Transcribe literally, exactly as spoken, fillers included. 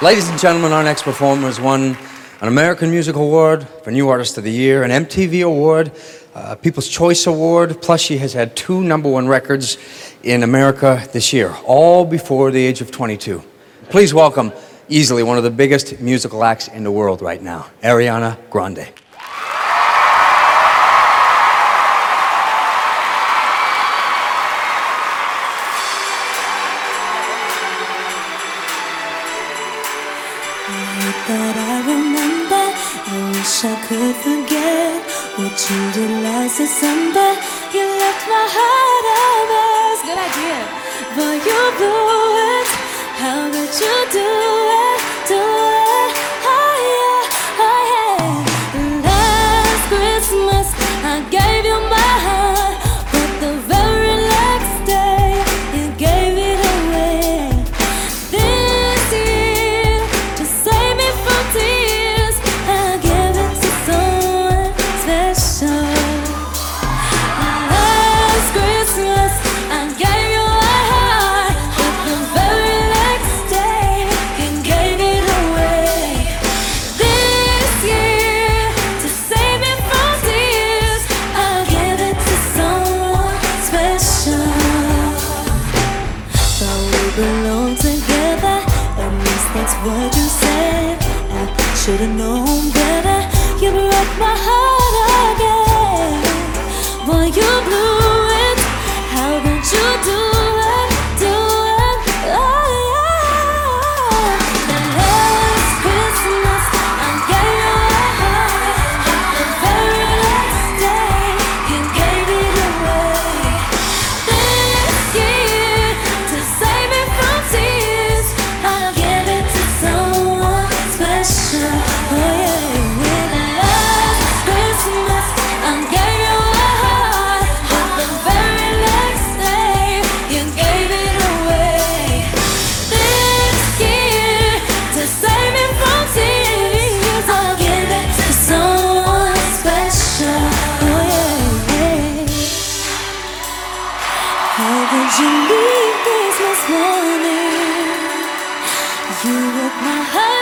Ladies and gentlemen, our next performer has won an American Music Award for New Artist of the Year, an M T V Award, a People's Choice Award, plus she has had two number one records in America this year, all before the age of twenty-two. Please welcome easily one of the biggest musical acts in the world right now, Ariana Grande. That I remember, I wish I could forget what you did last December. You left my heart a mess. Good idea. But you blew it. How could you do it? Do it? Oh yeah, oh yeah. Last Christmas I gave you my heart, but the very next day you gave it away. This year, to save me from tears, I give it to someone special. Last Christmas I gave you my heart, but the very next day you gave it away. This year, to save me from tears, I'll give it to someone special. Thought we belong together, at least that's what you said. I should've known better. You broke my heart again. Boy, you blew it. How could you do it? Do it? Oh yeah. The last Christmas I gave you my heart, but the very next day you gave it away. This year, to save me from tears, I'll give it to someone special. Oh yeah. The last Christmas I gave you my heart, but the very next day you gave it away. This year, to save me from tears, I'll give it to someone special. Oh yeah. How could you leave Christmas morning? You broke my heart.